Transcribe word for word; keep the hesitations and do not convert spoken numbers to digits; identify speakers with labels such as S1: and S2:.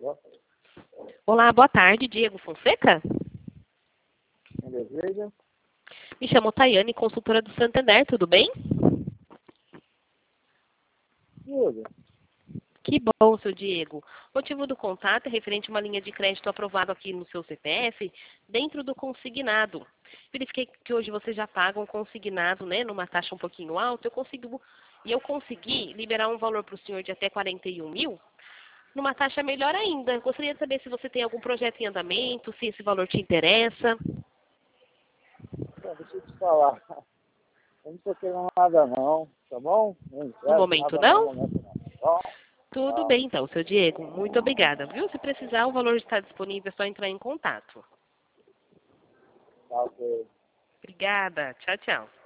S1: Olá, boa tarde, Diego Fonseca?
S2: Quem deseja?
S1: Me chamo Tayane, consultora do Santander, tudo bem?
S2: Tudo.
S1: Que bom, seu Diego. O motivo do contato é referente a uma linha de crédito aprovada aqui no seu C P F, dentro do consignado. Verifiquei que hoje vocês já pagam consignado, né, numa taxa um pouquinho alta. Eu consigo, e eu consegui liberar um valor para o senhor de até quarenta e um mil, numa taxa melhor ainda. Gostaria de saber se você tem algum projeto em andamento, se esse valor te interessa.
S2: Bom, deixa eu te falar. Eu não estou querendo nada não, tá bom? Não
S1: No
S2: quero
S1: momento,
S2: nada
S1: não?
S2: no momento não, tá bom?
S1: Tudo
S2: Tá.
S1: bem, então, seu Diego. Muito obrigada, viu? Se precisar, o valor está disponível, é só entrar em contato.
S2: Tá, ok.
S1: Obrigada. Tchau, tchau.